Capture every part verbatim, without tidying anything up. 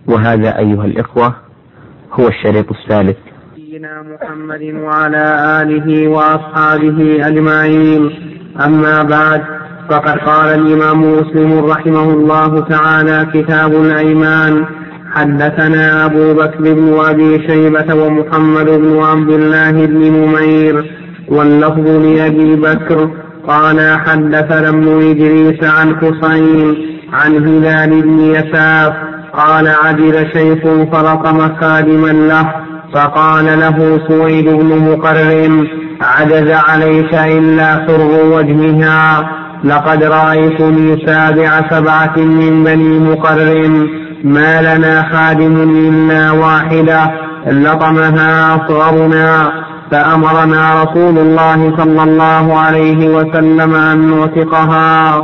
وهذا أيها الإخوة هو الشريط الثالث. سيدنا محمد وعلى آله وأصحابه أجمعين. أما بعد، فقد قال الإمام مسلم رحمه الله تعالى: كتاب الأيمان. حدثنا أبو بكر بن أبي شيبة ومحمد بن عبد الله بن نمير، واللفظ لأبي بكر قال: حدثنا ابن إدريس عن حسين عن هلال بن يساف قال: عدل شيخ فلطم خادما له فقال له سويد بن مقرن: عجز عليك إلا حر وجهها، لقد رأيتني سابع سبعة من بني مقرن، ما لنا خادم إلا واحدة لطمها أصغرنا، فأمرنا رسول الله صلى الله عليه وسلم أن نعتقها.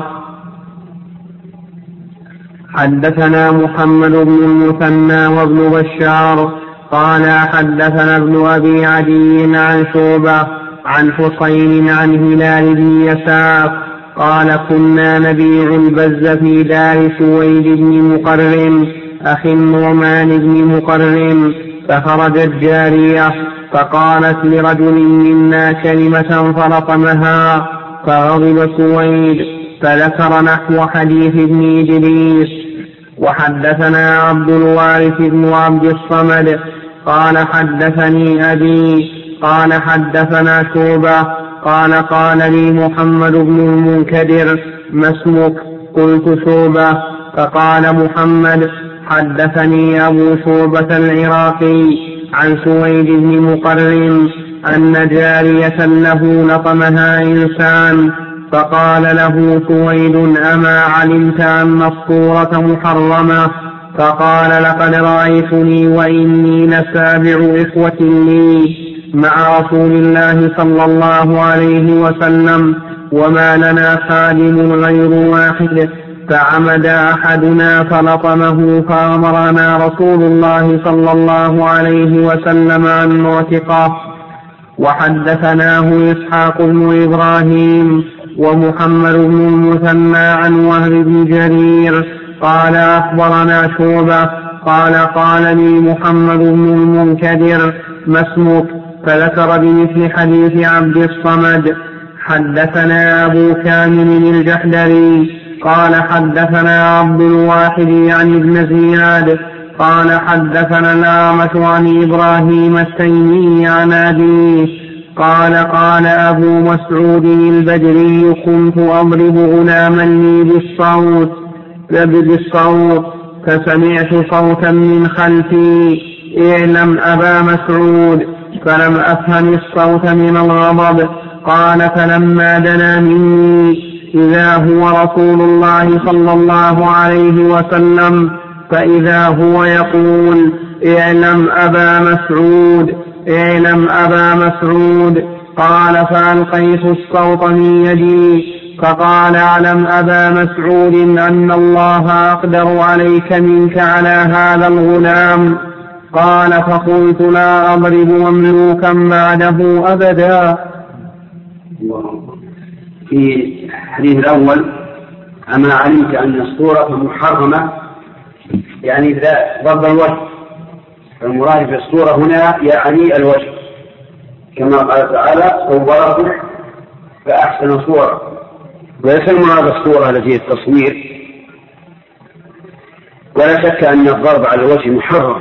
حدثنا محمد بن المثنى وابن بشار قال: حدثنا ابن أبي عدي عن شعبة عن حسين عن هلال بن يساف قال: كنا نبيع البز في دار سويد بن مقرن أخي النعمان بن مقرن، فخرجت جارية فقالت لرجل منا كلمة فلطمها، فغضب سويد فذكر نحو حديث ابن إدريس. وحدثنا عبد الوارث بن عبد الصمد قال: حدثني أبي قال: حدثنا شعبة قال: قال لي محمد بن المنكدر: ما اسمك؟ قلت: شعبة. فقال محمد: حدثني أبو شعبة العراقي عن سويد بن مقرن أن جارية له لطمها إنسان، فقال له سويد: أما علمت أن الصورة محرمة؟ فقال: لقد رأيتني وإني لسابع إخوة لي مع رسول الله صلى الله عليه وسلم، وما لنا خادم غير واحد، فعمد أحدنا فلطمه، فأمرنا رسول الله صلى الله عليه وسلم أن نعتقه. وحدثناه إسحاق بن إبراهيم ومحمد بن المثنى عن وهب بن جرير قال: أخبرنا شعبة قال: قال لي محمد بن المنكدر: ما اسمك؟ فذكر بمثل حديث عبد الصمد. حدثنا أبو كامل الجحدري قال: حدثنا عبد الواحد عن ابن زياد قال: حدثنا الأعمش عن إبراهيم التيمي عن أبيه قال: قال أبو مسعود البدري: كنت أضرب غلاما لي بالصوت بالصوت فسمعت صوتا من خلفي: اعلم أبا مسعود، فلم أفهم الصوت من الغضب. قال: فلما دنا مني إذا هو رسول الله صلى الله عليه وسلم، فإذا هو يقول: اعلم أبا مسعود، اعلم أبا مسعود. قال: فألقيت الصوت من يدي، فقال: اعلم أبا مسعود أن الله أقدر عليك منك على هذا الغلام. قال: فقلت: لا أضرب مملوكا بعده أبدا. في الحديث الأول: أما علمت أن الصورة محرمة، يعني إذا ضرب الوجه، المراد بالصورة هنا يعني الوجه، كما قال تعالى: صوركم فأحسن صورة. وليس المراد الصورة التي هي التصوير. ولا شك أن الضرب على الوجه محرم،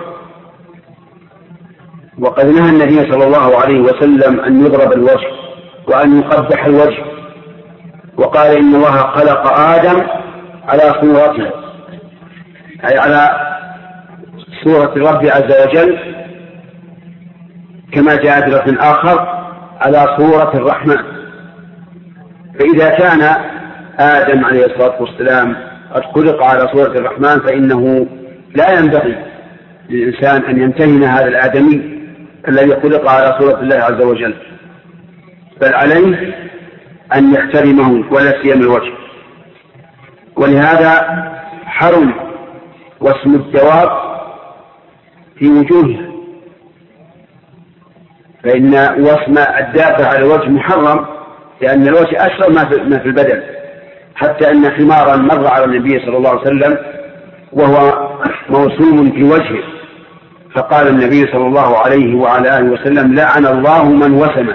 وقد نهى النبي صلى الله عليه وسلم أن يضرب الوجه وأن يقبح الوجه، وقال: إن الله خلق آدم على صورته، أي على صورة الرب عز وجل، كما جاء في لفظ آخر: على صورة الرحمن. فإذا كان آدم عليه الصلاة والسلام قد خلق على صورة الرحمن، فإنه لا ينبغي للإنسان أن يمتهن هذا الآدمي الذي خلق على صورة الله عز وجل، بل عليه أن يحترمه ولا سيما الوجه. ولهذا حرم واسم الدواب في وجوهها، فإن واسم الدابة على الوجه محرم، لأن الوجه أشرف ما في البدن، حتى أن حمارا مر على النبي صلى الله عليه وسلم وهو موسوم في وجهه، فقال النبي صلى الله عليه وعلى آله وسلم: لعن الله من وسمه.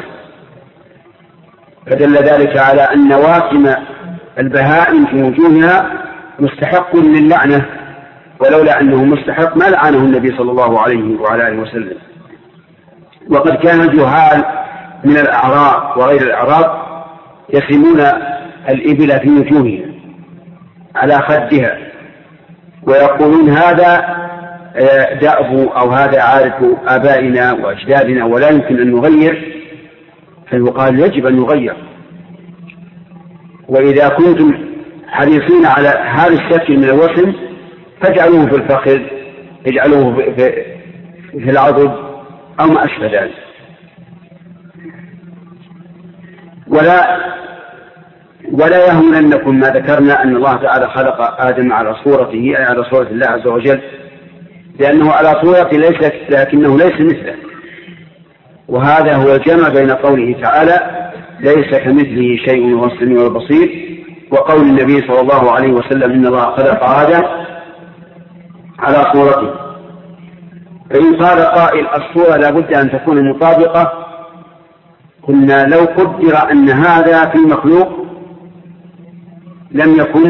فدل ذلك على أن واسم البهائم في وجوهها مستحق للعنة، ولولا أنه مستحق ما لعنه النبي صلى الله عليه وعلى آله وسلم. وقد كان الجهال من الأعراب وغير الأعراب يسمون الإبل في وجوهها على خدها، ويقولون هذا دأب أو هذا عادة آبائنا وأجدادنا ولا يمكن أن نغير، فيقال يجب أن نغير. وإذا كنتم حريصين على هذا الشكل من الوسم فاجعلوه في الفخذ، اجعلوه في, في العضد أو ما أشبه ذلك. ولا ولا يهمنكم ما ذكرنا أن الله تعالى خلق آدم على صورته، أي على صورة الله عز وجل، لأنه على صورة ليس لكنه ليس مثله. وهذا هو الجمع بين قوله تعالى: ليس كمثله شيء وهو السميع البصير، وقول النبي صلى الله عليه وسلم: إن الله خلق آدم على صورته. فإن قال قائل: الصورة لا بد أن تكون مطابقة، قلنا لو قدر أن هذا في المخلوق لم يكن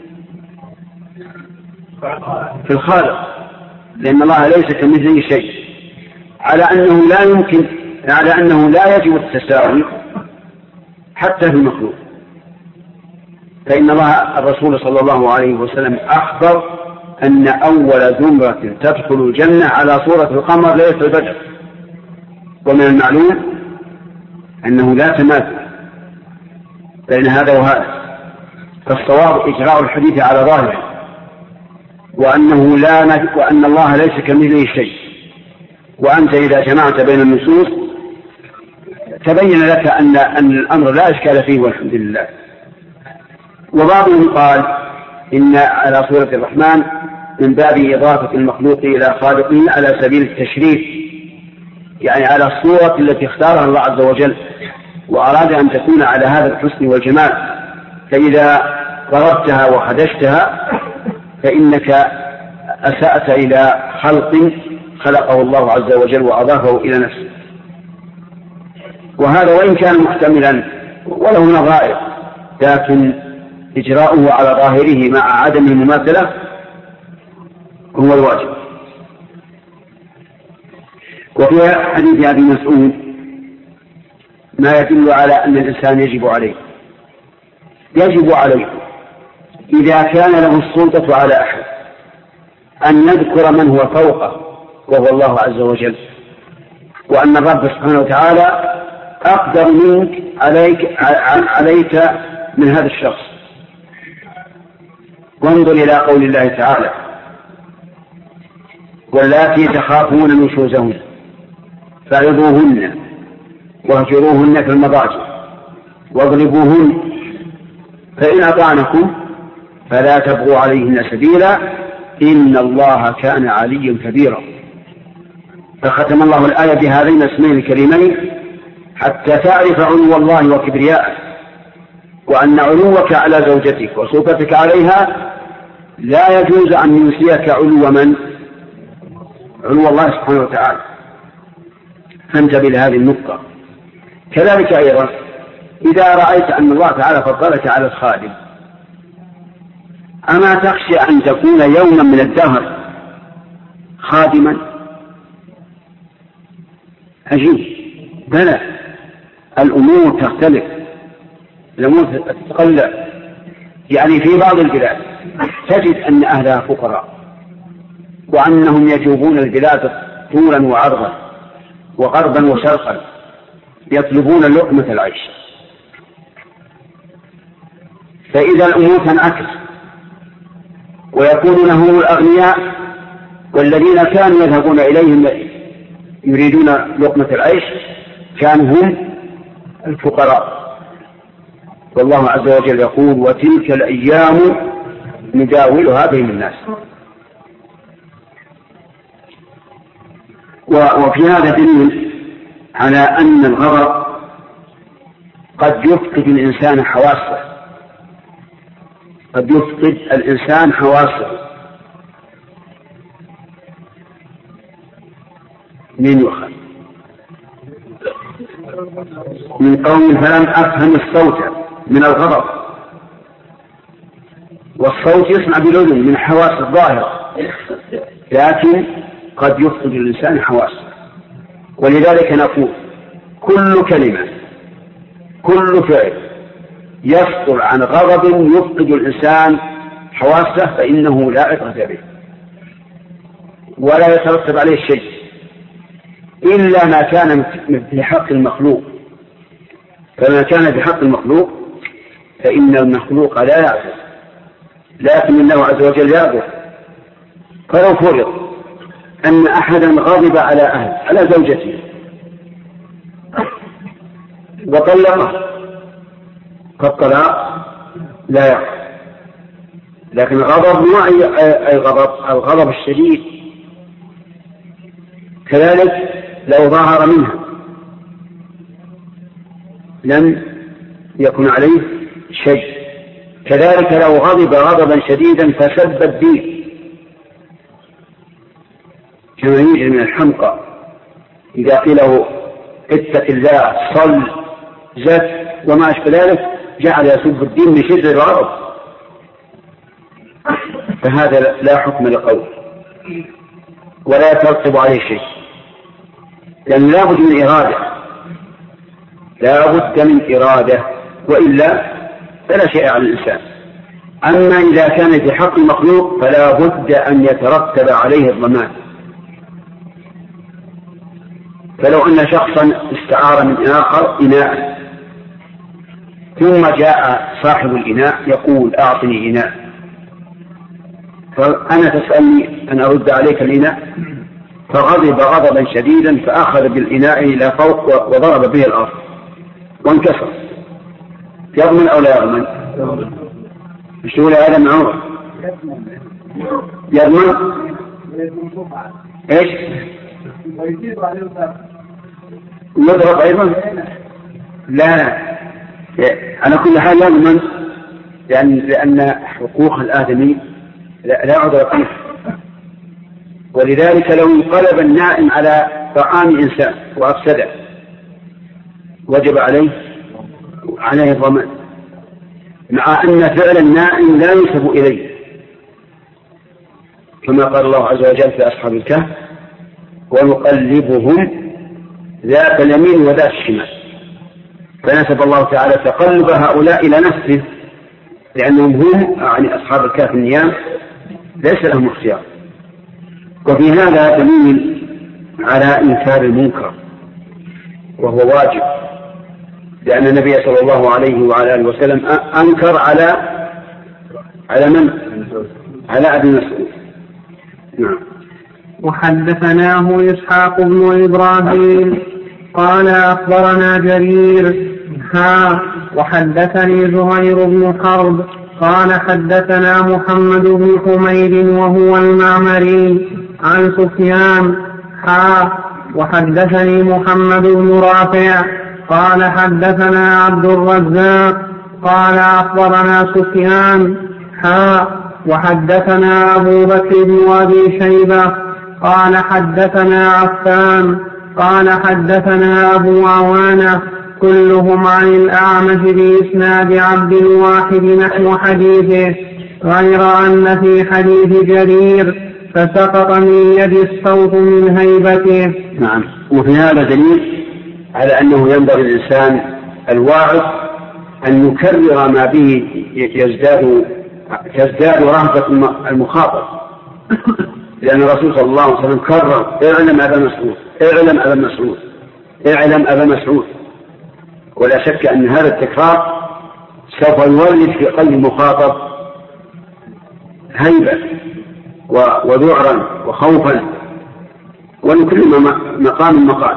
في الخالق، لأن الله ليس كمثله شيء، على أنه لا يمكن على أنه لا يجب التساوي حتى في المخلوق. فإن الله الرسول صلى الله عليه وسلم أخبر أن أول زمرة تدخل الجنة على صورة القمر ليلة البدر، ومن المعلوم أنه لا تماثل بين هذا وهذا، فالصواب إجراء الحديث على ظاهره، وأنه لا نج... وأن الله ليس كمثله شيء. وأنت إذا جمعت بين النصوص تبين لك أن أن الأمر لا إشكال فيه والحمد لله. وبعضهم قال إن على صورة الرحمن من باب إضافة المخلوق إلى خالقه على سبيل التشريف، يعني على الصورة التي اختارها الله عز وجل وأراد أن تكون على هذا الحسن والجمال، فإذا ضربتها وخدشتها فإنك أسأت إلى خلق خلقه الله عز وجل وأضافه إلى نفسه. وهذا وإن كان محتملا وله نظائر، لكن إجراؤه على ظاهره مع عدم المماثلة هو الواجب. وفي حديث أبي مسعود ما يدل على أن الإنسان يجب عليه يجب عليه إذا كان له السلطة على أحد أن يذكر من هو فوقه وهو الله عز وجل، وأن الرب سبحانه وتعالى أقدر منك عليك, عليك من هذا الشخص. وانظر إلى قول الله تعالى: واللاتي تخافون نشوزهن فعظوهن واهجروهن في المضاجع واضربوهن فإن أطعنكم فلا تبغوا عليهن سبيلا إن الله كان عليا كبيرا. فختم الله الآية بهذين الاسمين الكريمين حتى تعرف علو الله وكبرياءه، وأن علوك على زوجتك وسلطتك عليها لا يجوز أن ينسيك علو من علو الله سبحانه وتعالى. فانتبه لهذه النقطة. كذلك أيضا إذا رأيت أن الله تعالى فضلك على الخادم، أما تخشى أن تكون يوما من الدهر خادما؟ عجيب، بلى، الأمور تختلف، الأمور تتقلع. يعني في بعض البلاد تجد أن أهلها فقراء وأنهم يجوبون البلاد طولا وعرضا وغربا وشرقا يطلبون لقمة العيش. فإذا الأمور تنعكس ويكونون هم الأغنياء، والذين كانوا يذهبون إليهم يريدون لقمة العيش كانوا هم الفقراء. والله عز وجل يقول: وتلك الأيام نداولها بين الناس. وفي هذا دليل على أن الغضب قد يفقد الإنسان حواسه قد يفقد الإنسان حواسه من يؤخذ من قوم فلم أفهم الصوت من الغضب، والصوت يسمع بالأذن من حواس الظاهرة، لكن قد يفقد الإنسان حواسه. ولذلك نقول كل كلمة كل فعل يصدر عن غضب يفقد الإنسان حواسه فإنه لا عبرة به ولا يترتب عليه شيء إلا ما كان في حق المخلوق. فما كان في حق المخلوق فإن المخلوق لا يعبر، لكن الله عز وجل يعبر. فلو فرض أن أحدا غضب على أهل على زوجته وطلقه فالطلاق لا يقع، لكن الغضب نوع أي غضب الغضب الشديد. كذلك لو ظهر منها لم يكن عليه شيء. كذلك لو غضب غضبا شديدا فسب الدين كما يوجد من الحمقى إذا قيل له اتق الله صل زت وما أشبه ذلك جعل يسب الدين من شدة الغضب، فهذا لا حكم لقول ولا يترتب عليه شيء، لأن لا بد من إرادة لا بد من إرادة وإلا فلا شيء على الإنسان. أما إذا كان في حق المخلوق فلا بد أن يترتب عليه الضمان. فلو أن شخصا استعار من آخر إناء ثم جاء صاحب الإناء يقول أعطني إناء، فأنا تسألني أن أرد عليك الإناء، فغضب غضبا شديدا فأخذ بالإناء إلى فوق وضرب به الأرض وانكسر، يضمن أو لا يضمن؟ مشتغل هذا معه يضمن إيش؟ يضرب أيضا؟ لا، على كل حال يضمن، لأن, لأن حقوق الآدمي لا عذر فيه. ولذلك لو انقلب النائم على طعام إنسان وأفسده وجب عليه عليه الضمان، مع أن فعل النائم لا ينسب إليه، كما قال الله عز وجل في أصحاب الكهف ونقلبهم ذات اليمين وذات الشمال، فنسب الله تعالى تقلب هؤلاء إلى نفسه لأنهم هم يعني أصحاب الكهف النيام ليس لهم اختيار. وفي هذا دليل على إنكار المنكر وهو واجب، لأن النبي صلى الله عليه وعلى آله وسلم أنكر على على من؟ على أبي مسعود. نعم. وحدثناه إسحاق بن إبراهيم قال أخبرنا جرير ها وحدثني زهير بن حرب قال حدثنا محمد بن حميد وهو المعمري عن سفيان ها وحدثني محمد بن رافع قال حدثنا عبد الرزاق قال أخبرنا سفيان ها وحدثنا أبو بكر بن أبي شيبة قال حدثنا عفان قال حدثنا أبو عوانة كلهم عن الأعمش بإسناد عبد الواحد نحو حديثه، غير أن في حديث جرير فسقط من يد الصوت من هيبته. نعم. وفي هذا دليل على أنه ينبغي الإنسان الواعظ أن يكرر ما به يزداد تزداد رهبة المخاطب، لأن الرسول صلى الله عليه وسلم كرر اعلم أبا مسعود اعلم أبا مسعود اعلم أبا مسعود. ولا شك أن هذا التكرار سوف يولد في قلب المخاطب هيبة وذعرا وخوفا، ولكل مقام مقال.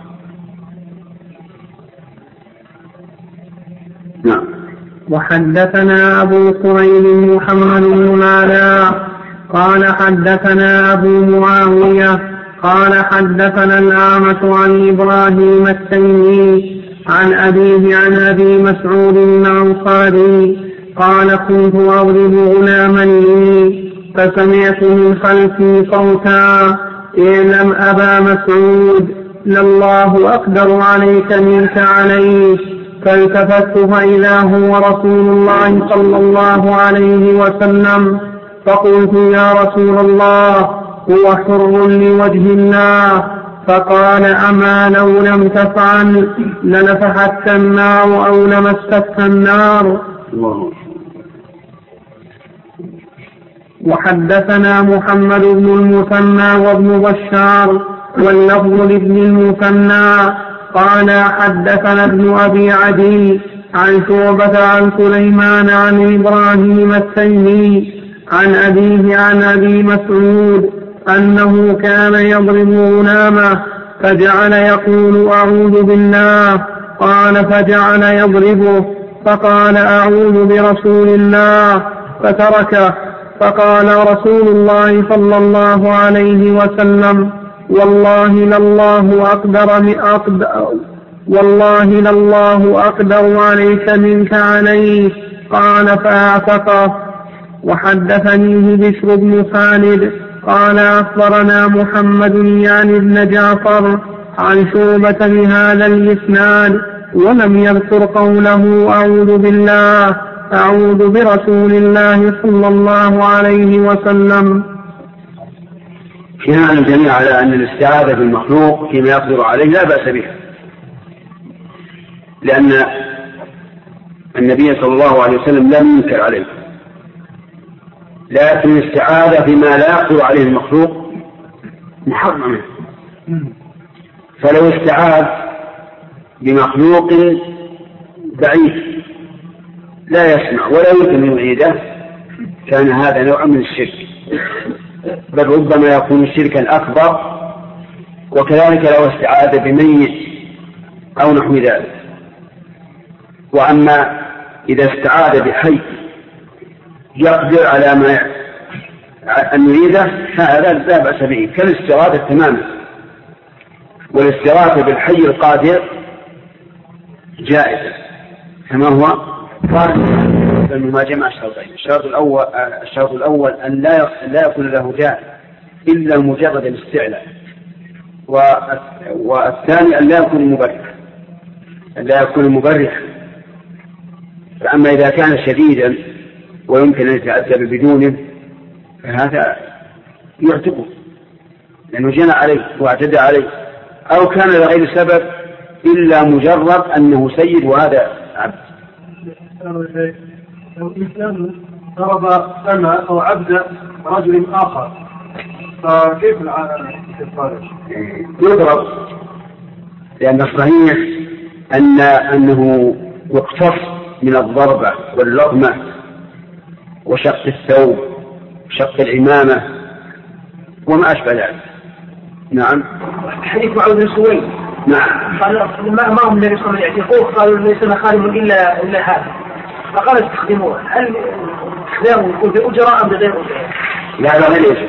نعم. وحدثنا أبو كريب محمد بن العلاء قال حدثنا أبو معاوية قال حدثنا الأعمش عن إبراهيم التيمي عن أبيه عن أبي مسعود الأنصاري قال كنت أضرب غلاما لي فسمعت من خلفي صوتا اعلم أبا مسعود لله أقدر عليك منك عليه. فالتفت فإذا هو رسول الله صلى الله عليه وسلم، فقلت يا رسول الله هو حر لوجه الله. فقال أما لو لم تفعل لنفحتك النار أو لمستك النار. وحدثنا محمد بن المثنى وابن بشار واللفظ لابن المثنى قال حدثنا ابن أبي عدي عن شعبة عن سليمان عن إبراهيم التيمي عن أبيه عن أبي مسعود أنه كان يضرب غلامه فجعل يقول أعوذ بالله، قال فجعل يضربه فقال أعوذ برسول الله فتركه. فقال رسول الله صلى الله عليه وسلم والله لله أقدر أقدر والله لله أقدر عليك منك عليه. قال فأعتقه. وحدثنيه بشر بن خالد قال أخبرنا محمد يعني بن جعفر عن شعبة بهذا الإسناد ولم يذكر قوله أعوذ بالله أعوذ برسول الله صلى الله عليه وسلم. كان الجميع على أن الاستعاذة بالمخلوق فيما يقدر عليه لا بأس بها، لأن النبي صلى الله عليه وسلم لم ينكر عليه، لكن الاستعاذة بما لا يقدر عليه المخلوق محرمة. فلو استعاذ بمخلوق بعيد لا يسمع ولا يمكن أن يعيده كان هذا نوع من الشرك، بل ربما يكون شركا أكبر. وكذلك لو استعاذ بميت أو نحو ذلك. وأما إذا استعاذ بحي يقدر على ما أن يريده هذا لا بأس به كالاستغاثة تماما. والاستغاثة بالحي القادر جائزة كما هو قال لأنه ما جمع الشرطين. الشرط الأول الشرط الأول أن لا لا يكون له داء إلا مجرد الاستعلاء، والثاني أن لا يكون مبرح أن لا يكون مبرح. فأما إذا كان شديدا ويمكن أن يتأدب بدونه فهذا يعتقه لأنه جنى عليه واعتدى عليه، أو كان لغير سبب إلا مجرد أنه سيد وهذا عبد. لو الإنسان ضرب سمع أو عبد رجل آخر فكيف الفارق؟ يضرب، لأن الصحيح أن أنه يقتص من الضربة واللطمة وشق الثوب وشق العمامة وما أشبه ذلك. نعم. حديث معاذ بن سويد نعم قال ما أمرهم النبي صلى الله عليه وسلم يعتقوه، قالوا ليس خادم إلا إلا هذا، فقال استخدموه. هل استخدامه يكون بأجرة أم بغير أجرة؟ لا لا غير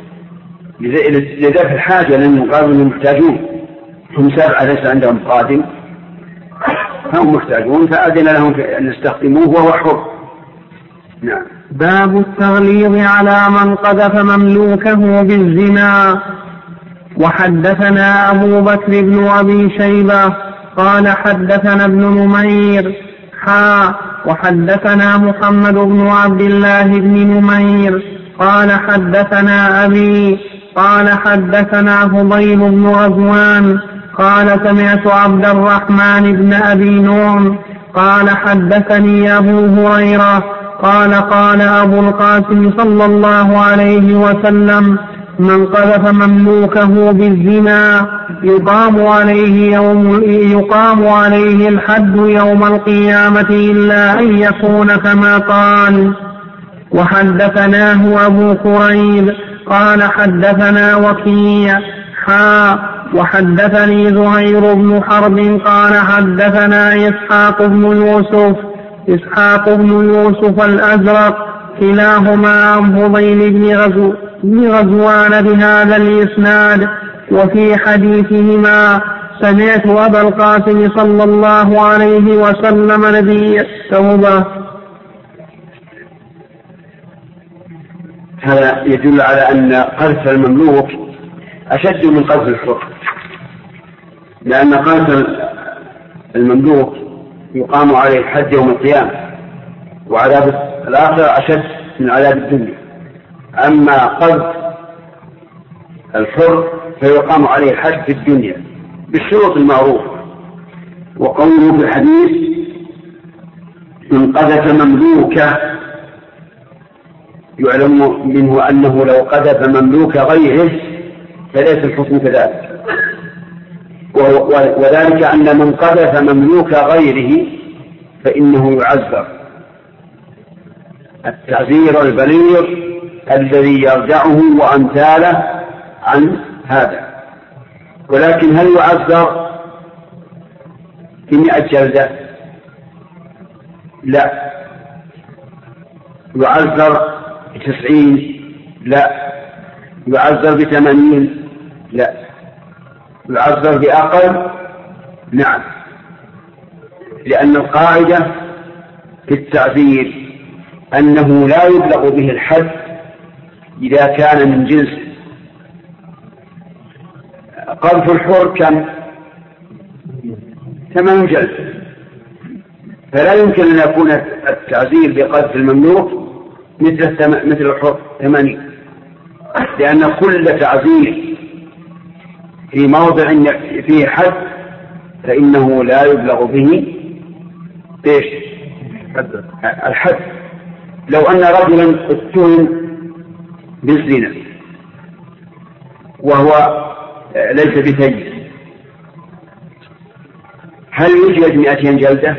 لذلك الحاجة لأنهم قالوا أنهم محتاجون، هم سبعة ليس عندهم قادم هم محتاجون فأذن لهم أن يستخدموه وهو حر. نعم. باب التغليظ على من قذف مملوكه بالزنا. وحدثنا أبو بكر بن أبي شيبة قال حدثنا ابن نمير حا وحدثنا محمد بن عبد الله بن نمير قال حدثنا أبي قال حدثنا فضيل بن غزوان قال سمعت عبد الرحمن بن أبي نعم قال حدثني أبو هريرة قال قال أبو القاسم صلى الله عليه وسلم من قذف مملوكه بالزنا يقام عليه يوم يقام عليه الحد يوم القيامة إلا أن يكون كما قال. وحدثناه أبو كريب قال حدثنا وكيع حا وحدثني زهير بن حرب قال حدثنا إسحاق بن يوسف إسحاق بن يوسف الأزرق كلاهما عن فضيل بن غزو بن غزوان بهذا الإسناد. وفي حديثهما سمعت أبا القاسم صلى الله عليه وسلم نبي التوبة. هذا يدل على أن قذف المملوك أشد من قذف الحر، لأن قذف المملوك يقام عليه الحد يوم القيامة، وعذاب الآخرة أشد من عذاب الدنيا. أما قذف الحر فيقام عليه الحد في الدنيا بالشروط المعروفة. وقوله في الحديث من قذف مملوكه يعلم منه أنه لو قذف مملوك غيره فليس الحكم كذلك، وذلك أن من قذف مملوك غيره فإنه يعذر التعذير البليغ الذي يرجعه وأمثاله عن هذا. ولكن هل يعذر بمئة جلدة؟ لا. يعذر بتسعين؟ لا. يعذر بثمانين؟ لا. يعذر بأقل؟ نعم، لأن القاعدة في التعذير أنه لا يبلغ به الحد إذا كان من جنسه. قذف الحر كم؟ ثمان جلد، فلا يمكن أن يكون التعذير بقذف المملوك مثل مثل الحر ثمانين، لأن كل تعذير في موضع فيه حد فإنه لا يبلغ به إيش؟ الحد. لو أن رجلا اتهم بالزنا وهو ليس بثيب، هل يجلد مئتين جلدة؟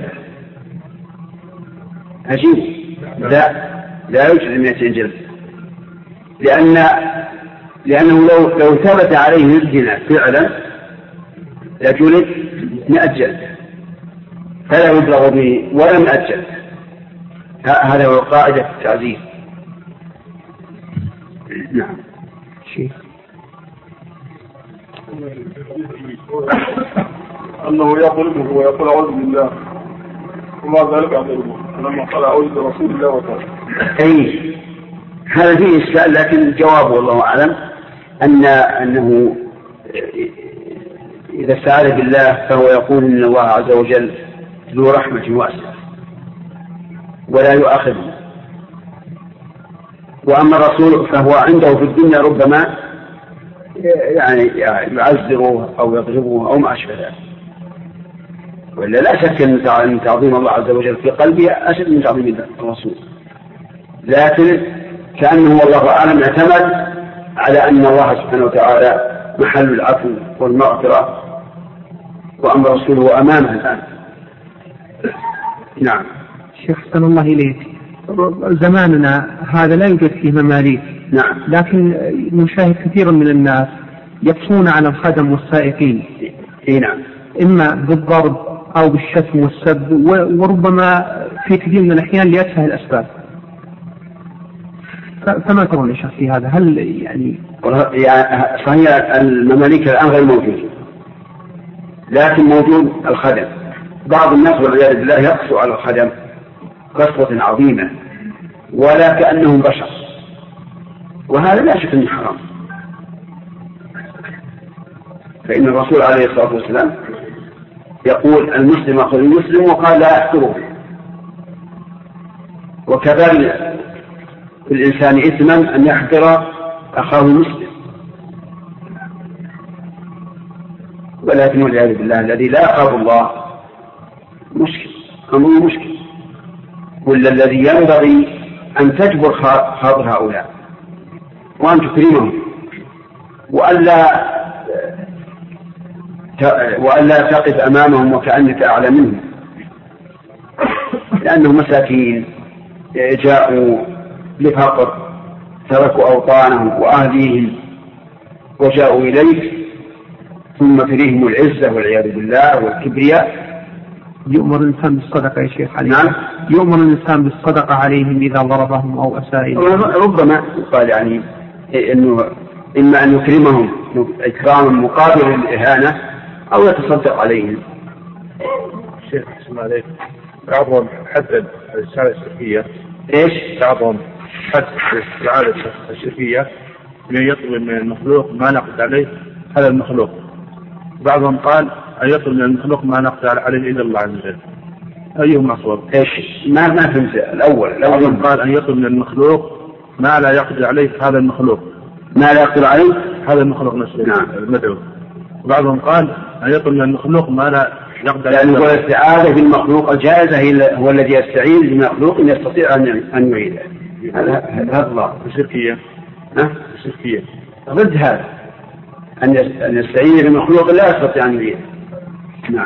عجيب، لا، لا يوجد مئتين جلدة، لأن لأنه لو لو ثبت عليه الزنا فعلا لجلد مئة جلدة، فلا يبلغ به ولا مئة جلدة. هذا هو قاعدة التعذير. نعم. شيء أنه يضربه ويقول أعوذ بالله وما ذلك أضربه لما قال أعوذ برسول الله وتعالى. أي هذا فيه إشكال، لكن جوابه والله أعلم أن أنه إذا استعاذ بالله فهو يقول إن الله عز وجل ذو رحمة واسعة ولا يؤاخذه. وأما الرسول فهو عنده في الدنيا ربما يعني يعذره أو يضربه أو ما أشبه ذلك، ولا لا شك أن تعظيم الله عز وجل في قلبه أشد من تعظيم الرسول، لكن كأنه والله أعلم اعتمد على أن الله سبحانه وتعالى محل العفو والمغفرة وأمر رسوله أمامه الآن. نعم. شيخ أحسن الله إليك، زماننا هذا لا يوجد فيه مماليك، نعم، لكن نشاهد كثيرا من الناس يقصون على الخدم والسائقين، نعم، إما بالضرب أو بالشتم والسب، وربما في كثير من الأحيان لأتفه الأسباب. فما ترون يا شيخ في هذا؟ هل يعني صحيح المماليك الآن غير موجود، لكن موجود الخدم. بعض الناس والعياذ بالله يقسو على الخدم قسوة عظيمة ولا كأنهم بشر، وهذا لا شك أنه حرام. فإن الرسول عليه الصلاة والسلام يقول المسلم أخو المسلم، وقال لا يحقره. وكذلك الإنسان إثما أن يحقر أخاه المسلم، ولكن والعياذ بالله الذي لا يخاف الله مشكل، أمره مشكل. ولا الذي ينبغي أن تجبر خاطر هؤلاء وأن تكرمهم، وألا وألا تقف أمامهم وكأنك أعلى منهم، لأنهم مساكين جاءوا لفقر، تركوا أوطانهم وأهليهم وجاءوا إليك، ثم تريهم العزة والعياذ بالله والكبرياء. يؤمر الإنسان بالصدقة يا شيخ عليهم. نعم، يؤمر الإنسان بالصدقة عليهم إذا ضربهم أو أساء. ربما قال يعني إنه إما أن يكرمهم إكراما مقابل الإهانة أو يتصدق عليهم. شيخ اسمع عليك، بعضهم حدد الرسالة الشركية. إيش؟ بعضهم حدد الرسالة الشركية من يطلب من المخلوق ما نقدر عليه هذا المخلوق. بعضهم قال أن يطلب من المخلوق ما نقدر عليه إلا الله عز وجل. أيهما أصوب؟ إيش؟ ما ما فهمت الأول. بعضهم قال أن يطلب من المخلوق ما لا يقدر عليه هذا المخلوق. ما لا يقدر عليه هذا المخلوق نفسه. نعم. المدعو. بعضهم قال أن يطلب من المخلوق ما لا يقدر. لأن هو الاستعاذة بالمخلوق الجائزة هو الذي يستعين بمخلوق يستطيع أن يعيده. هذا هذا الله. الشركية. ها؟ الشركية. ضد هذا أن أن يستعين بمخلوق لا يستطيع أن يعيده. نعم.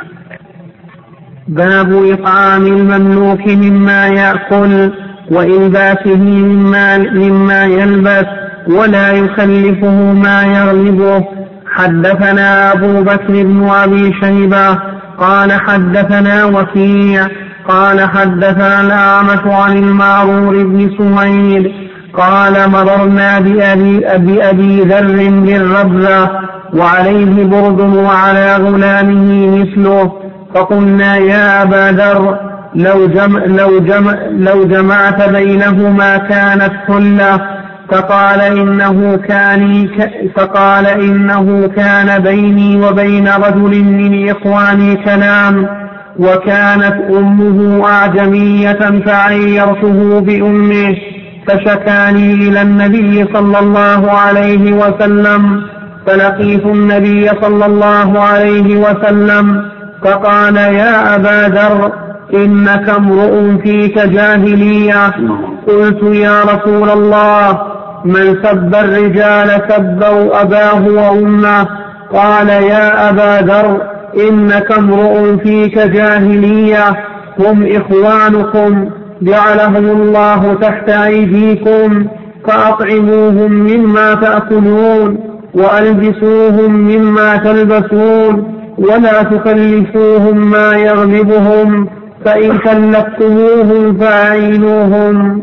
باب إطعام المملوك مما يأكل وإلباسه مما, مما يلبس ولا يكلفه ما يغلبه. حدثنا أبو بكر بن أبي شيبة قال حدثنا وكيع قال حدثنا الأعمش عن المعرور بن سهيل قال مررنا بأبي, بأبي ذر بالربذة وعليه برد وعلى غلامه مثله فقلنا يا أبا ذر لو, جمع لو, جمع لو جمعت بينهما كانت حلة. فقال إنه كان, فقال إنه كان بيني وبين رجل من إخواني كلام وكانت أمه أعجمية فعيرته بأمه فشكاني إلى النبي صلى الله عليه وسلم فلقيت النبي صلى الله عليه وسلم فقال يا أبا ذر إنك امرؤ فيك جاهلية. قلت يا رسول الله من سب الرجال سبوا أباه وأمه. قال يا أبا ذر إنك امرؤ فيك جاهلية هم إخوانكم جعلهم الله تحت أيديكم فأطعموهم مما تأكلون وألبسوهم مما تلبسون ولا تكلفوهم ما يغلبهم فإن كلفتموهم فأعينوهم.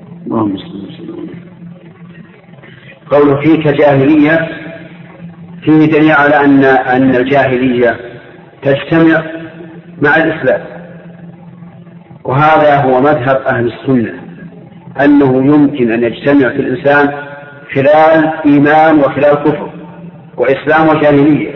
قوله فيك جاهلية فيه دليل على أن أن الجاهلية تجتمع مع الإسلام، وهذا هو مذهب أهل السنة أنه يمكن أن يجتمع في الإنسان خلال إيمان وخلال كفر وإسلام وجاهلية.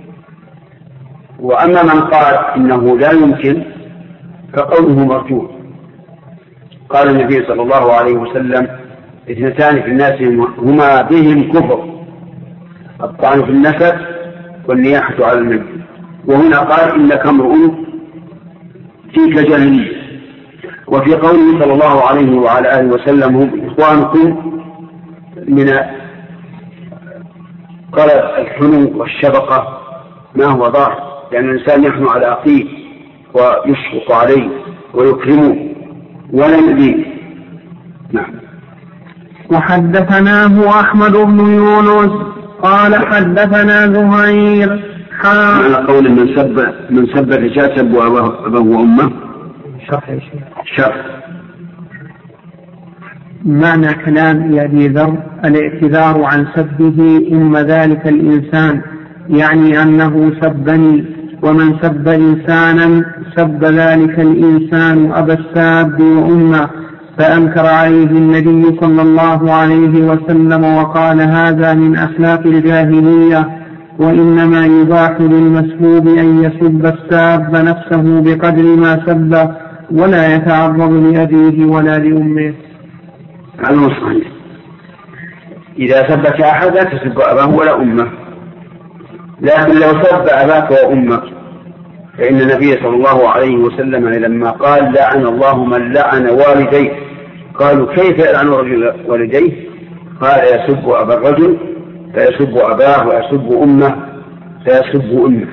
وأما من قال إنه لا يمكن فقوله مرجوح. قال النبي صلى الله عليه وسلم اثنتان في الناس هما بهم كفر الطعن في النسب والنياحة على الميت. وهنا قال إنك امرؤ فيك جاهلية. وفي قوله صلى الله عليه وعلى آله وسلم هم إخوانكم من قال الحنو والشبقة ما هو ضار، يعني الإنسان يحنو على أخيه ويشفق عليه ويكرمه ولا يؤذيه. نعم. وحدثناه أحمد بن يونس قال حدثنا زهير على قول من سب من سب الرجال سبوا أباه وأمه. شرح يا شيخ. شرح. معنى كلام أبي ذر الاعتذار عن سبه أم ذلك الإنسان، يعني أنه سبني، ومن سب إنسانا سب ذلك الإنسان أبا الساب وأمه. فأنكر عليه النبي صلى الله عليه وسلم وقال هذا من أخلاق الجاهلية، وإنما يباح للمسبوب أن يسب الساب نفسه بقدر ما سب ولا يتعرض لأبيه ولا لأمه. هذا صحيح. إذا سبك أحد لا تسب أباه ولا أمه، لكن لو سب أباك وأمك فإن النبي صلى الله عليه وسلم لما قال لعن الله من لعن والديه قالوا كيف يلعن رجل والديه؟ قال يسب أبا الرجل فيسب أباه ويسب أمه فيسب أمه.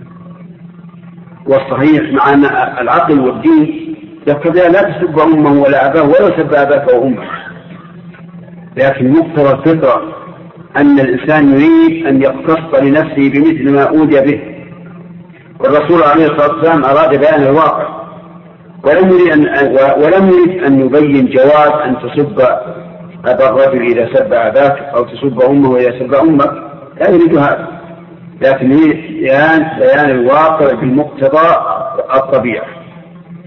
والصحيح مع أن العقل والدين يقتضي لا تسب أمه ولا أباه ولا سب أباك وأمه، لكن مقتضى الفطرة أن الإنسان يريد أن يقتص لنفسه بمثل ما أوذي به. والرسول عليه الصلاة والسلام أراد بيان الواقع ولم يريد أن, ولم يريد أن يبين جواز أن تسب أبا الرجل إذا سب أباك أو تسب أمه إذا سب أمك، لا يريد هذا، لكن يريد بيان الواقع بمقتضى الطبيعة.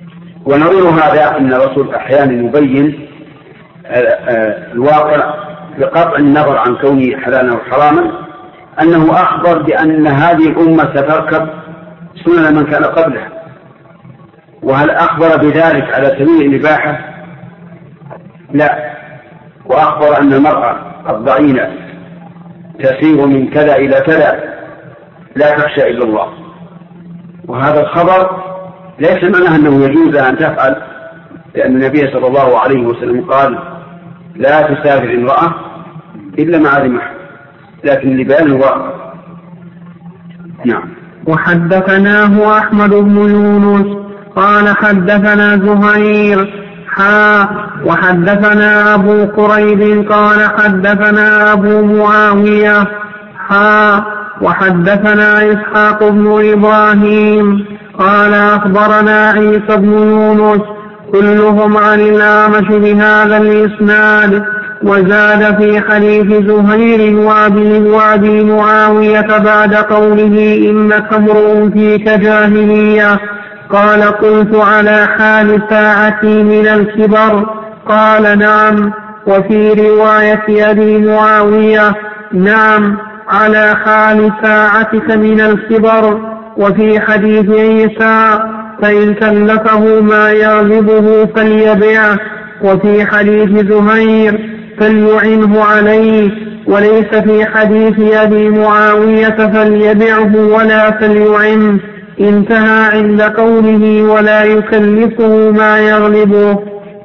ونظير هذا أن الرسول أحيانا يبين الواقع بقطع النظر عن كونه حلالا أو حراما أنه أخبر بأن هذه الأمة ستركب سنن من كان قبلها. وهل أخبر بذلك على سبيل الإباحة؟ لا. وأخبر أن المرأة الضعينة تسير من كذا إلى كذا لا تخشى إلا الله، وهذا الخبر ليس معناه أنه يجوز أن تفعل، لأن النبي صلى الله عليه وسلم قال لا تسافر امرأة إلا مع ذي محرم، لكن لبيان الواقع. نعم. وحدثناه أحمد بن يونس قال حدثنا زهير حا وحدثنا أبو قريب قال حدثنا أبو معاوية حا وحدثنا إسحاق بن إبراهيم قال أخبرنا عيسى بن يونس كلهم عن الأعمش بهذا الإسناد، وزاد في حديث زهير وأبي وأبي معاوية بعد قوله إنك امرؤ فيك جاهلية قال قلت على حال ساعتي من الكبر قال نعم. وفي رواية أبي معاوية نعم على حال ساعتك من الكبر. وفي حديث عيسى فإن كلفه ما يغلبه فليبيعه. وفي حديث زهير فليعنه عليه. وليس في حديث أبي معاوية فليبعه ولا فليعنه، انتهى عند قوله ولا يكلفه ما يغلبه.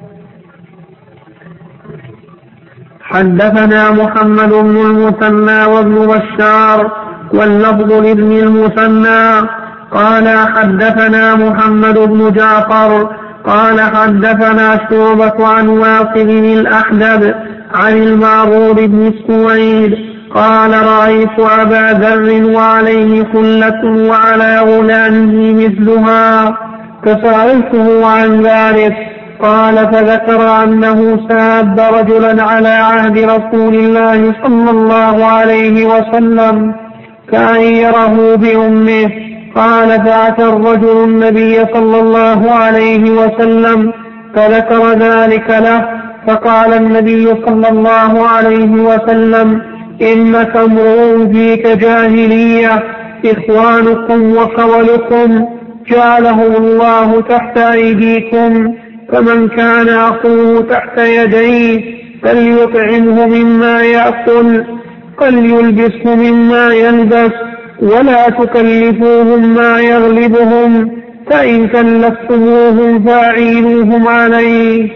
حدثنا محمد بن المثنى وابن بشار واللفظ لابن المثنى قال حدثنا محمد بن جعفر قال حدثنا شعبة عن واقد الأحدب عن المعرور بن السويد قال رأيت أبا ذر وعليه خلة وعلى غلامه مثلها فسألته عن ذلك قال فذكر أنه ساب رجلا على عهد رسول الله صلى الله عليه وسلم كأن يره بأمه. قال فأتى الرجل النبي صلى الله عليه وسلم فذكر ذلك له، فقال النبي صلى الله عليه وسلم إنك امرؤ فيك جاهلية، إخوانكم وخولكم جعله الله تحت أيديكم، فمن كان أخوه تحت يديه فليطعمه مما يأكل فليلبسه مما يلبس ولا تكلفوهم ما يغلبهم، فإن كلفتموهم فأعينوهم عليه.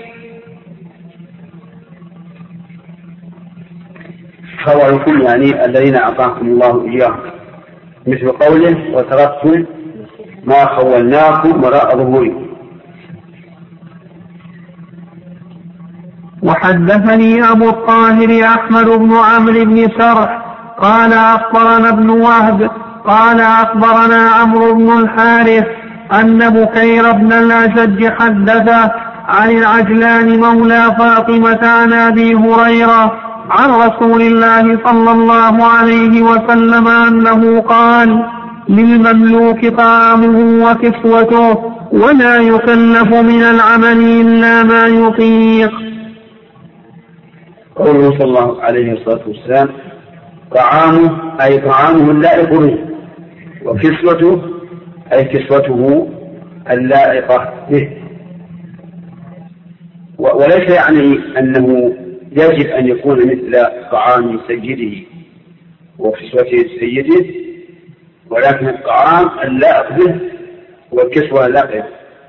خوالكم يعني الذين أعطاكم الله إياه، مثل قوله وتركتم ما خولناكم وراء ظهوركم. وحدثني أبو الطاهر أحمد بن عمرو بن سرح قال أخبرنا ابن وهب قال أخبرنا عمرو بن الحارث أن بكير بن الأشج حدثه عن العجلان مولى فاطمة عن أبي هريرة عن رسول الله صلى الله عليه وسلم أنه قال للمملوك طعامه وكسوته ولا يكلف من العمل إلا ما يطيق. قوله صلى الله عليه الصلاة والسلام طعامه أي طعامه اللائق به، وكسوته أي كسوته اللائقة به، وليس يعني أنه يجب أن يكون مثل طعام سيده وكسوته سيده، ولكن الطعام اللائق به والكسوة اللائقة.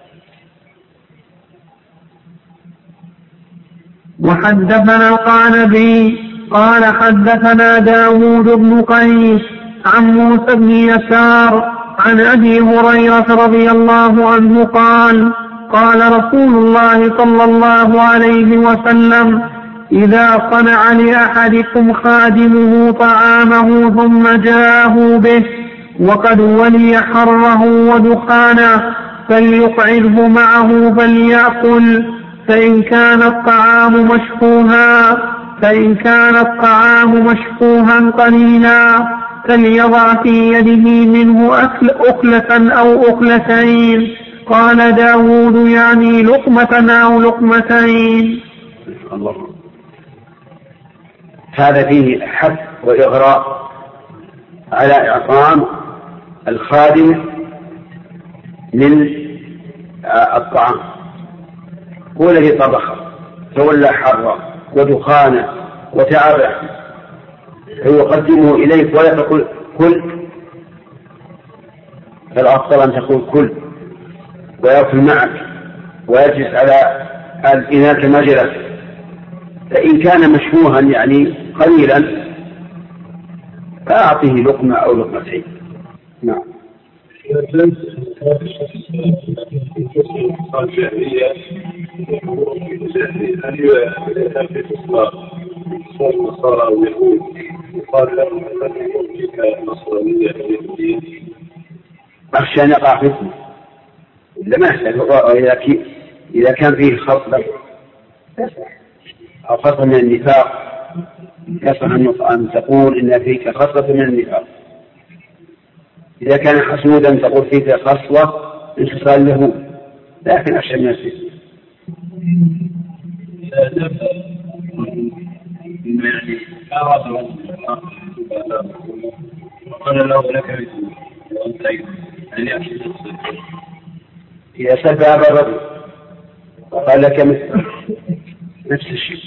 وحدثنا القعنبي قال حدثنا داود بن قيس عن موسى بن يسار عن أبي هريرة رضي الله عنه قال قال رسول الله صلى الله عليه وسلم إذا صنع لأحدكم خادمه طعامه ثم جاءه به وقد ولي حره ودخانه فليقعده معه فليأكل، فإن كان الطعام مشفوها فإن كان الطعام مشفوها قليلا فليضع في يده منه أكل أكلة أو أكلتين. قال داود يعني لقمة أو لقمتين. هذا فيه حث وإغراء على إعطام الخادم من الطعام. هو الذي طبخ تولى حره ودخانه وتعبه فيقدمه إليك ولا تقول كل، فالأفضل أن تقول كل ويأكل معك ويجلس على الإناء كما جلس. فإن كان مشبوها يعني قليلا فأعطيه لقمة أو لقمتين. نعم. أخشى أن يقع في اسمه لما يحتاج إذا كان فيه خصلة أو خصلة من النفاق يصح أن تقول إن فيك خصلة من النفاق. إذا كان حسودا تقول فيك خصلة من خصال له، لكن أخشى من الاسم. يعني أراد وقال له لك وأنت يعني أخشى إذا سب أبا الرجل وقال لك مثل نفس الشيء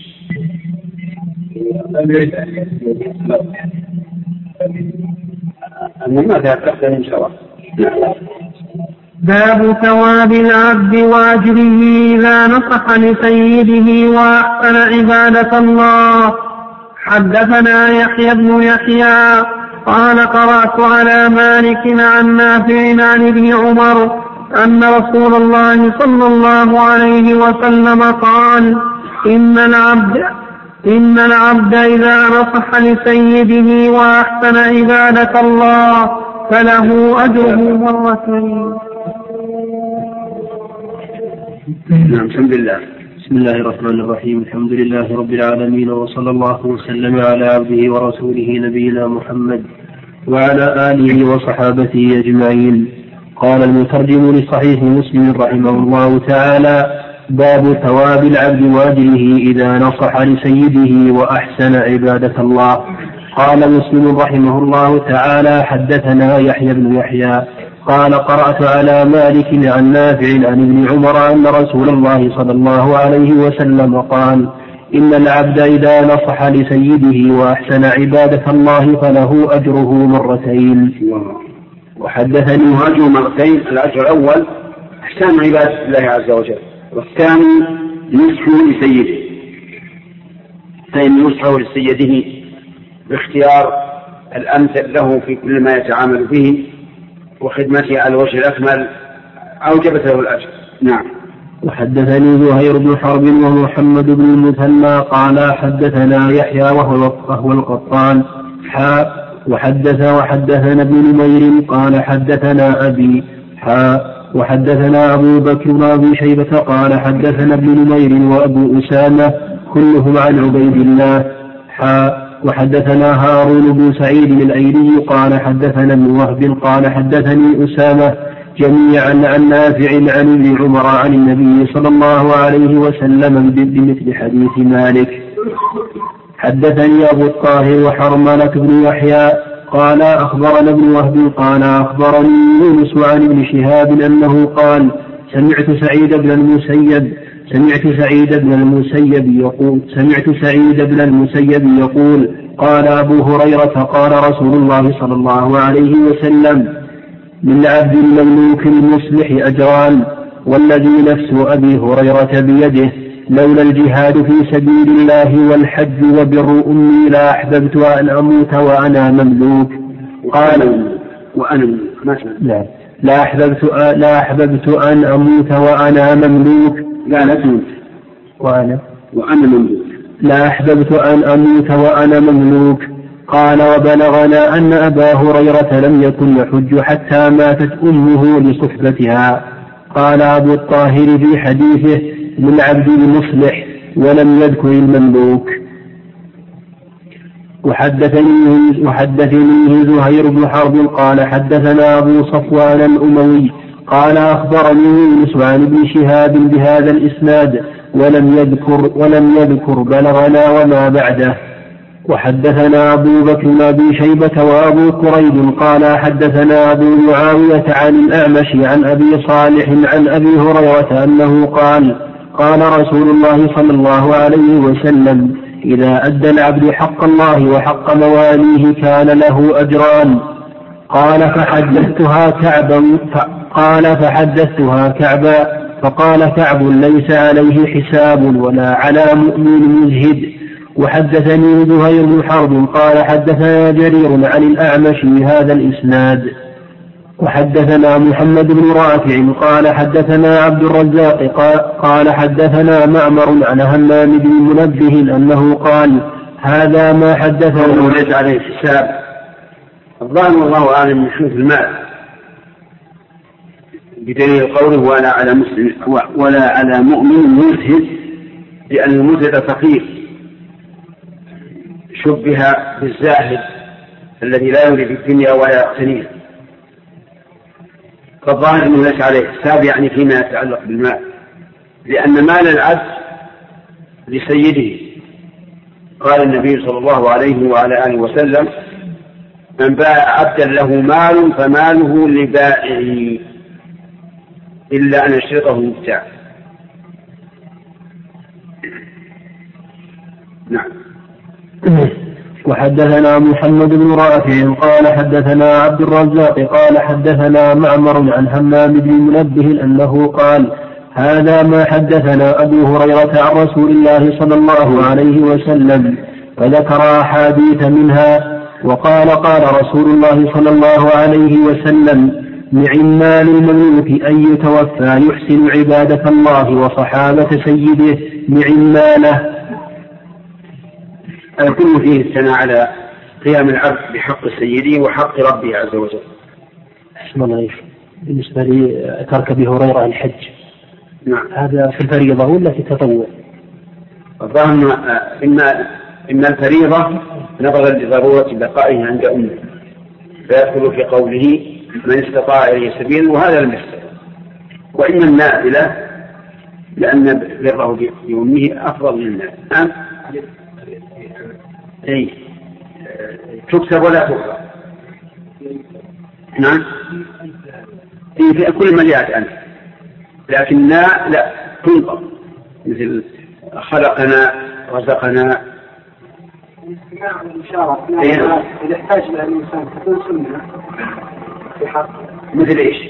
المهم تحتاج إن شاء الله. باب ثواب العبد وأجره إذا نصح لسيده وأحسن عبادة الله. حدثنا يحيى بن يحيى قال قرأت على مالك عن نافع عن ابن عمر أن رسول الله صلى الله عليه وسلم قال إن العبد إن العبد إذا نصح لسيده وأحسن عبادة الله فله أجره مرتين. نعم. الحمد لله. بسم الله الرحمن الرحيم. الحمد لله رب العالمين، وصلى الله وسلم على عبده ورسوله نبينا محمد وعلى آله وصحابته أجمعين. قال المترجم لصحيح مسلم رحمه الله تعالى: باب ثواب العبد وأجره إذا نصح لسيده وأحسن عبادة الله. قال مسلم رحمه الله تعالى: حدثنا يحيى بن يحيى قال قرأت على مالك عن نافع عن ابن عمر أن رسول الله صلى الله عليه وسلم قال: إن العبد إذا نصح لسيده وأحسن عبادة الله فله أجره مرتين. وحدثني أجره مرتين. الأجر الأول إحسان عبادة الله عز وجل، والثاني نصحه لسيده، فإن نصحه لسيده باختيار الأمثل له في كل ما يتعامل به وخدمته على الوجه الأكمل أوجبت له الأجر. نعم. وحدثني زهير بن حرب ومحمد بن المثنى قال حدثنا يحيى وهو القطان حاء وحدث وحدثنا ابن نمير قال حدثنا أبي حاء وحدثنا أبو بكر وأبي شيبة قال حدثنا ابن نمير وأبو أسامة كلهم عن عبيد الله حاء وحدثنا هارون بن سعيد الأيلي قال حدثنا ابن وهب قال حدثني أسامة جميعا عن نافع عن ابن عمر عن النبي صلى الله عليه وسلم بمثل حديث مالك. حدثني أبو الطاهر وحرملة بن يحيى قال أخبرنا ابن وهب قال أخبرني يونس عن ابن شهاب أنه قال سمعت سعيد بن المسيب سمعت سعيد بن المسيب يقول سمعت سعيد بن المسيب يقول قال أبو هريرة قال رسول الله صلى الله عليه وسلم: للعبد المملوك المصلح أجران، والذي نفس أبي هريرة بيده لولا الجهاد في سبيل الله والحج وبر أمي لا أحببت أن أموت وأنا مملوك. قال وأنا لا لا أحببت لا أحببت أن أموت وأنا مملوك لا لا تموت وأنا وأنا مملوك لا أحببت أن أموت وأنا مملوك. قال وبلغنا أن أبا هريرة لم يكن يحج حتى ماتت أمه لصحبتها. قال أبو الطاهر في حديثه: للعبد المصلح، ولم يذكر المملوك. وحدثني وحدثني زهير بن حرب قال حدثنا أبو صفوان الأموي قال أخبرني يونس عن ابن شهاب بهذا الإسناد ولم يذكر ولم يذكر بلغنا وما بعده. وحدثنا أبو بكر بن أبي شيبة وأبو كريب قال حدثنا أبو معاوية عن الأعمش عن أبي صالح عن أبي هريرة أنه قال قال رسول الله صلى الله عليه وسلم إذا أدى العبد حق الله وحق مواليه كان له أجران. قال فحدثتها كعبا قال فحدثتها كعبا فقال كعب ليس عليه حساب ولا على مؤمن مزهد. وحدثني زهير بن حرب قال حدثنا جرير عن الأعمش بهذا الإسناد. وحدثنا محمد بن رافع قال حدثنا عبد الرزاق قال حدثنا معمر عن همام بن منبه أنه قال هذا ما حدثنا. ليس عليه حساب الظاهر والله أعلم من حيث المال بدليل قوله ولا على مسلم ولا على مؤمن مزهد، لأن المزهد فقير شبه بالزاهد الذي لا يريد الدنيا ولا يقتنيها، فالظاهر أنه ليس عليه حساب يعني فيما يتعلق بالمال، لأن مال العبد لسيده. قال النبي صلى الله عليه وعلى آله وسلم من باع عبدا له مال فماله لبائعه إلا أن يشترطه مبتاع. نعم. وحدثنا محمد بن رافع قال حدثنا عبد الرزاق قال حدثنا معمر عن همام بن منبه أنه قال هذا ما حدثنا أبو هريرة عن رسول الله صلى الله عليه وسلم، فذكر أحاديث منها وقال قال رسول الله صلى الله عليه وسلم نعم مال المملوك أن يتوفى يحسن عبادة الله وصحابة سيده نعم ماله. الكل فيه الثناء على قيام العبد بحق سيده وحق ربه عز وجل. اسم الله بالنسبة لي ترك أبي هريرة الحج. نعم. هذا في الفريضة ولا في التطوع؟ الظاهر إما إما الفريضة نظرا لضرورة بقائه عند أمه، فيدخل في قوله من استطاع إليه سبيل وهذا لم يستطع، وإما النافلة لأن بره بأمه أفضل من النافلة. أي تكسب ولا تكسب. نعم. في كل مليات أنت، لكن لا لا تنقض مثل خلقنا رزقنا. نعم الإشارة إذا احتاج إلى الإنسان تكون سنة في حق مثل إيش؟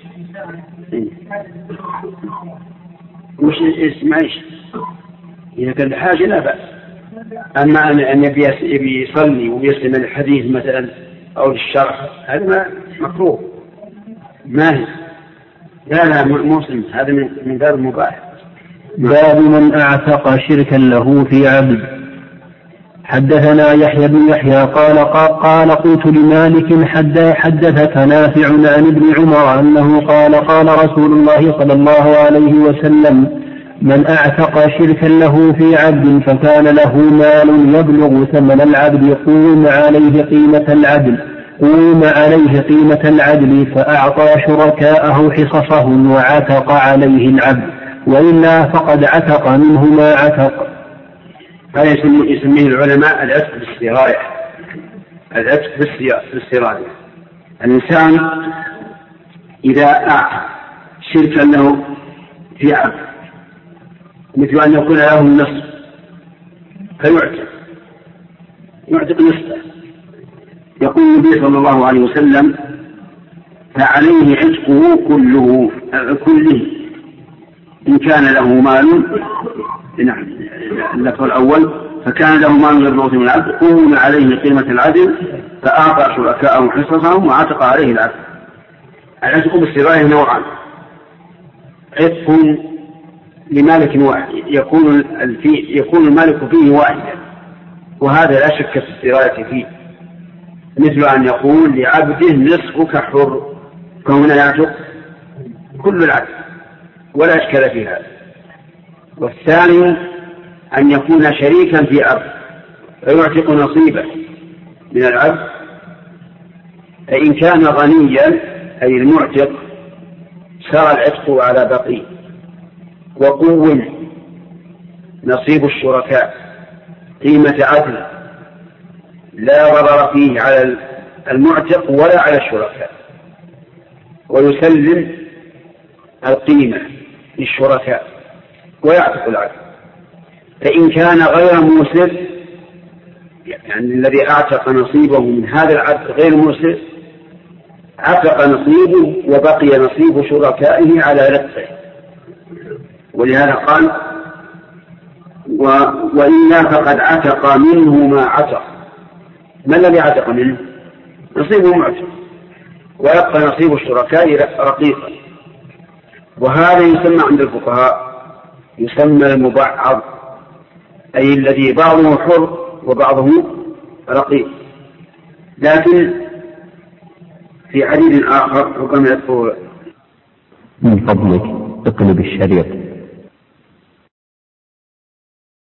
مش اسمع إيش؟ إذا كان حاجة لا بأس، أما أن يبي يصلي ويسمع الحديث مثلا أو الشرح هذا ما مكروه ما هي. لا لا مسلم هذا من باب المباح. باب من أعتق شركا له في عبد. حدثنا يحيى بن يحيى قال قال قلت لمالك حدثك نافع عن ابن عمر أنه قال قال رسول الله صلى الله عليه وسلم من أعتق شركا له في عبد فكان له مال يبلغ ثمن العبد قوم عليه قيمة العدل قوم عليه قيمة العدل فأعطى شركاءه حصصهم وعتق عليه العبد وإلا فقد عتق منه ما عتق. هذا يسميه العلماء العتق بالاستراية. العتق بالاستراية الإنسان إذا أعتق شركا له في عبد مثل أن يكون له النصف فيعتق يعتق نصفه. يقول النبي صلى الله عليه وسلم فعليه عتقه كله كله إن كان له مال. نعم اللفظ الأول فكان له مال يبلغ من العبد قوم عليه قيمة العدل فأعطى شركاءه حصصهم وعتق عليه العبد. العتق بالسراية نوعان: عتق لمالك واحد يكون يكون المالك فيه واحدا وهذا لا شك في السراية فيه، مثل أن يقول لعبده نصفك حر فهنا يعتق كل العبد ولا إشكال في هذا. والثاني أن يكون شريكا في عبد فيعتق نصيبه من العبد، فإن كان غنيا أي المعتق سار العتق على بقيه وقوم نصيب الشركاء قيمة عدل لا ضرر فيه على المعتق ولا على الشركاء، ويسلم القيمة للشركاء ويعتق العبد. فإن كان غير موسر، يعني الذي أعتق نصيبه من هذا العبد غير موسر، عتق نصيبه وبقي نصيب شركائه على رقه. ولهذا قال و... وإلا فقد عتق منه ما عتق. ما الذي عتق منه؟ نصيبه معتق، ويبقى نصيب الشركاء رقيقا. وهذا يسمى عند الفقهاء يسمى المبعض، أي الذي بعضه حر وبعضه رقيق. لكن في حديث آخر ربما يذكر من فضلك اقلب الشريط.